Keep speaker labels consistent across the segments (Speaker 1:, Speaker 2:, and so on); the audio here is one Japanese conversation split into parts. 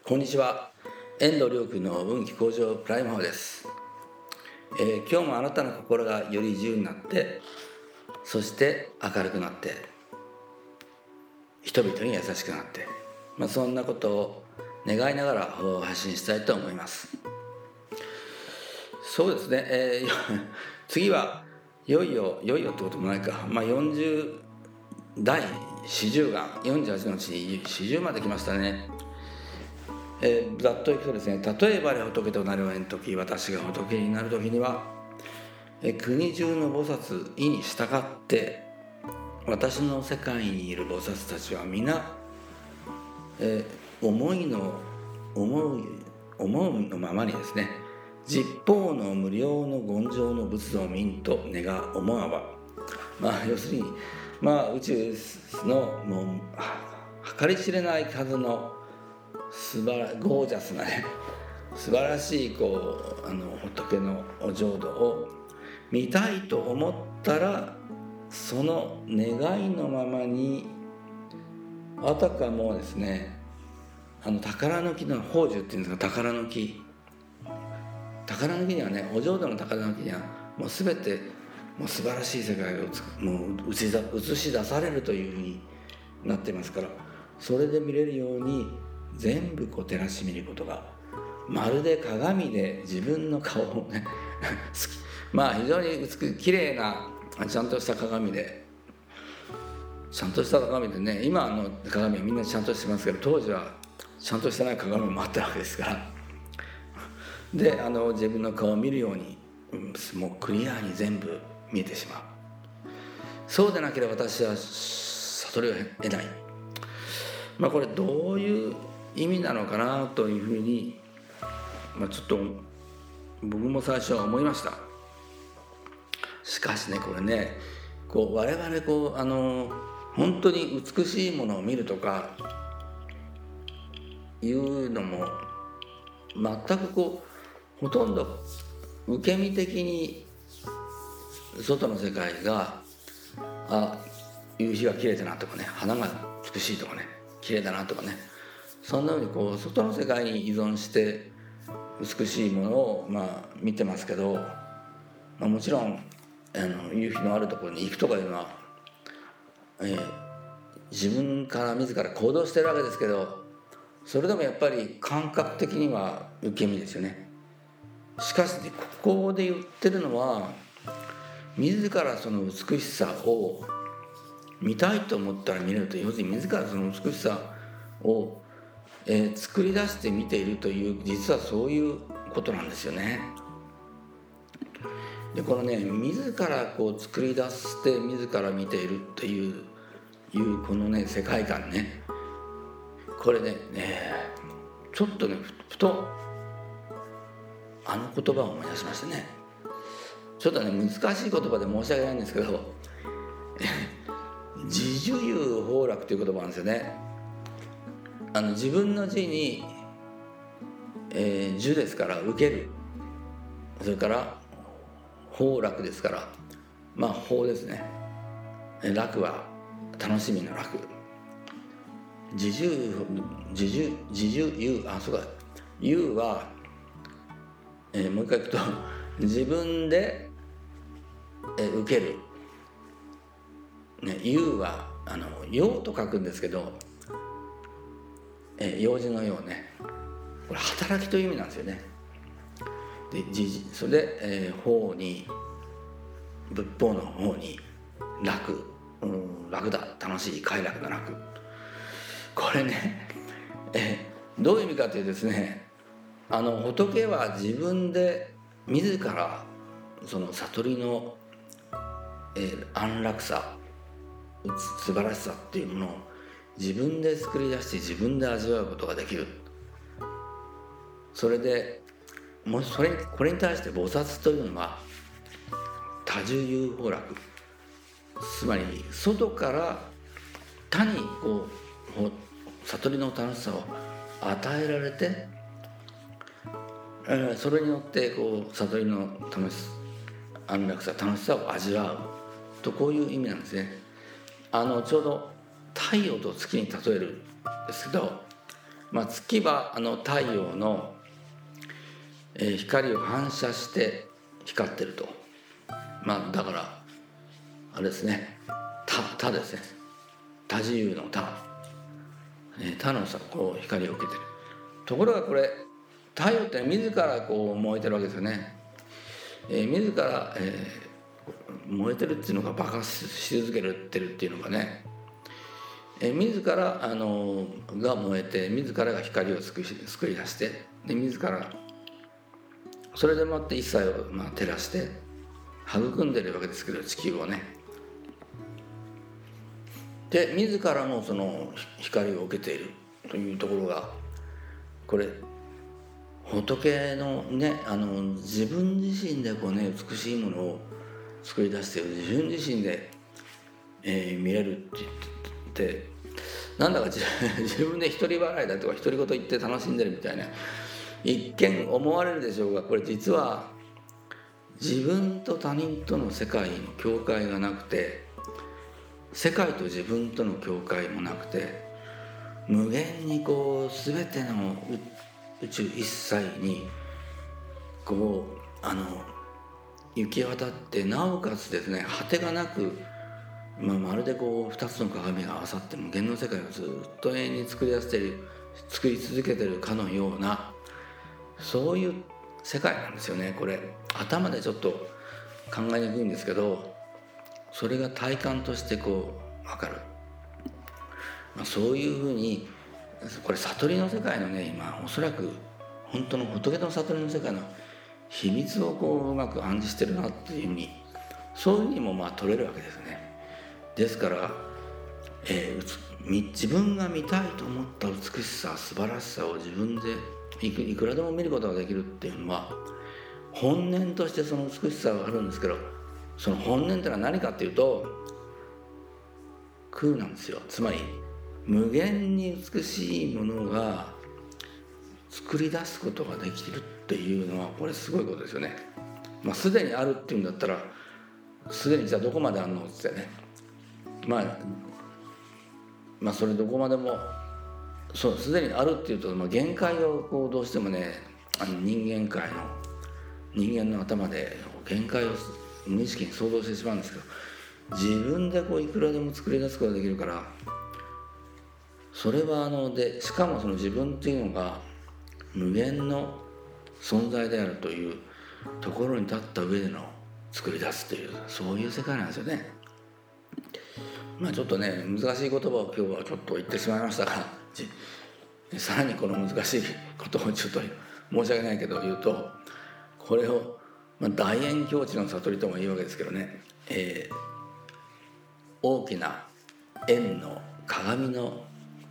Speaker 1: こんにちは。遠藤亮君の運気向上プライム法です。今日もあなたの心がより自由になって、そして明るくなって、人々に優しくなって、そんなことを願いながら発信したいと思います。そうですね、次はいよいよってこともないか、40第40が48のうちに40まで来ましたね。ざっといくとですね、例えば仏となる時、私が仏になる時には、国中の菩薩意に従って、私の世界にいる菩薩たちは皆、思うのままにですね、十方の無料の権上の仏道民と願思わば、要するに、宇宙のもう計り知れない数のゴージャスなね、素晴らしい仏のお浄土を見たいと思ったら、その願いのままに、あたかもですね、宝の木の宝珠っていうんですが、宝の木にはね、お浄土の宝の木にはもう全てもう素晴らしい世界がもう映し出されるというふうになってますから、それで見れるように全部照らし見ることが、まるで鏡で自分の顔をね非常に綺麗なちゃんとした鏡でね、今鏡はみんなちゃんとしてますけど、当時はちゃんとしてない鏡もあったわけですからで、自分の顔を見るように、もうクリアに全部見えてしまう。そうでなければ私は悟りを得ない。これどういう意味なのかなというふうに、ちょっと僕も最初は思いました。しかしね、これね、我々本当に美しいものを見るとかいうのも全くほとんど受け身的に外の世界が夕日が綺麗だなとかね、花が美しいとかね、綺麗だなとかね、そんなふうに外の世界に依存して美しいものを見てますけど、もちろん夕日のあるところに行くとかいうのは、自分から自ら行動してるわけですけど、それでもやっぱり感覚的には受け身ですよね。しかしね、ここで言ってるのは、自らその美しさを見たいと思ったら見れると、要するに自らその美しさを、作り出して見ているという、実はそういうことなんですよね。でこのね、自ら作り出して自ら見ているっていうこのね、世界観ね、これね、ちょっとね、ふと言葉を思い出しましてね、ちょっとね、難しい言葉で申し訳ないんですけど自樹有崩落という言葉なんですよね。自分の字に、樹ですから受ける、それから崩落ですから、法ですね。楽は楽しみの楽。自樹有、そうか、有は、もう一回いくと、自分で、受ける、有は用と書くんですけど、用事のようね、これ働きという意味なんですよね。でそれで、法に、仏法の方に楽、楽だ、楽しい、快楽な楽。これね、どういう意味かというとですね、仏は自分で自らその悟りの、安楽さ、素晴らしさっていうものを自分で作り出して自分で味わうことができる。それでもしこれに対して菩薩というのは多樹有崩落、つまり外から他に悟りの楽しさを与えられて、それによって悟りの安楽さ、楽しさを味わうと、こういう意味なんですね。ちょうど太陽と月に例えるんですけど、 月は太陽の、光を反射して光ってると。だからあれですね、他ですね、多自由の他、他のこう光を受けてる。ところがこれ太陽って自らこう燃えてるわけですよね。自ら、燃えてるっていうのが爆発し続けてるっていうのがね、自らが燃えて自らが光を作り出して、で自らそれでもって一切を照らして育んでるわけですけど、地球をね。で自らもその光を受けているというところが、これ仏のね、自分自身でこうね、美しいものを作り出している、自分自身で、見れるって言って、なんだか自分で一人笑いだとか独り言言って楽しんでるみたいな一見思われるでしょうが、これ実は自分と他人との世界の境界がなくて、世界と自分との境界もなくて、無限にこう全ての宇宙一切にこう行き渡って、なおかつですね、果てがなく、まるでこう2つの鏡が合わさって無限の世界をずっと永遠に作り続けてるかのような、そういう世界なんですよね。これ頭でちょっと考えにくいんですけど、それが体感としてこう分かる。そういうふうに、これ悟りの世界のね、今おそらく本当の仏の悟りの世界の秘密をこううまく暗示してるなっていうふうに、そういうふうにも取れるわけですね。ですから、自分が見たいと思った美しさ、素晴らしさを自分でいくらでも見ることができるっていうのは、本念としてその美しさがあるんですけど、その本念ってのは何かっていうと、空なんですよ。つまり無限に美しいものが作り出すことができるっていうのは、これすごいことですよね。すでにあるっていうんだったら、すでにじゃあどこまであるのってね、それどこまでもそうすでにあるっていうと、限界をこうどうしてもね、人間の頭で限界を無意識に想像してしまうんですけど、自分でこういくらでも作り出すことができるから、それはでしかもその自分っていうのが無限の存在であるというところに立った上での作り出すという、そういう世界なんですよね。ちょっとね、難しい言葉を今日はちょっと言ってしまいましたが、さらにこの難しいことをちょっと申し訳ないけど言うと、これを大圓境地の悟りとも言うわけですけどね、大きな円の鏡の、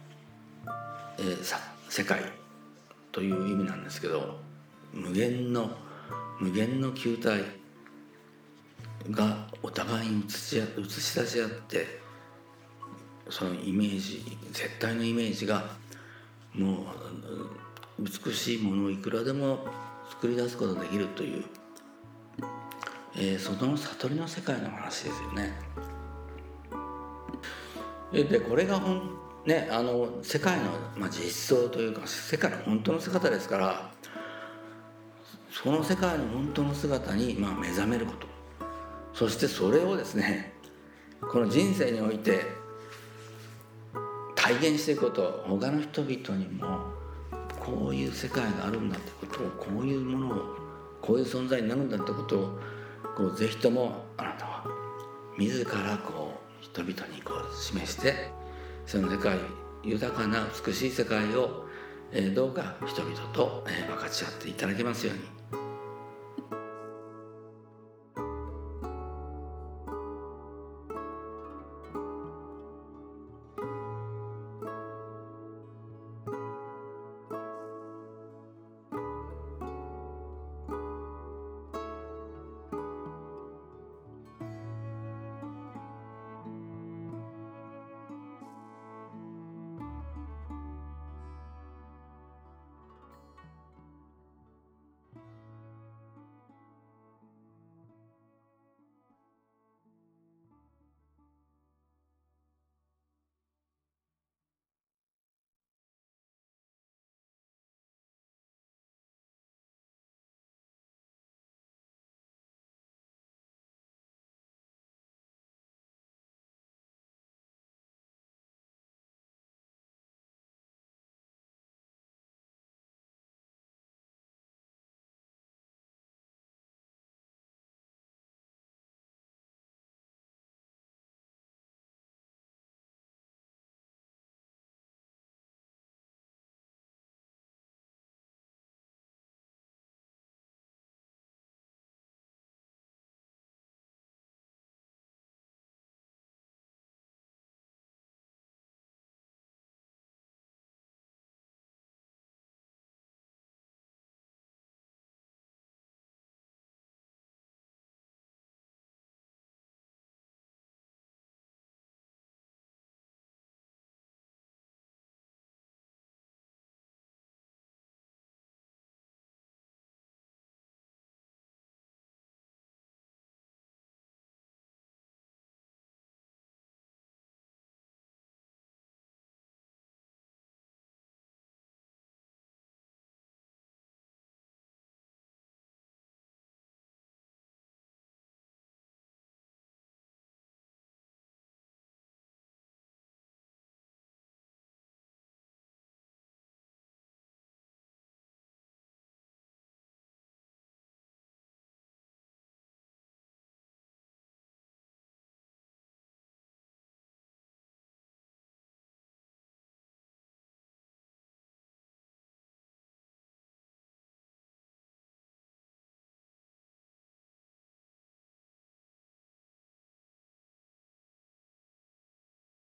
Speaker 1: 世界という意味なんですけど、無限の球体がお互いに映し出し合って、そのイメージ、絶対のイメージがもう美しいものをいくらでも作り出すことができるという、その悟りの世界の話ですよね。でこれが世界の、実相というか、世界の本当の姿ですから、その世界の本当の姿に目覚めること、そしてそれをですね、この人生において体現していくこと、他の人々にもこういう世界があるんだってことを、こういうものを、こういう存在になるんだってことをぜひともあなたは自ら人々に示して、その世界、豊かな美しい世界をどうか人々と分かち合っていただけますように。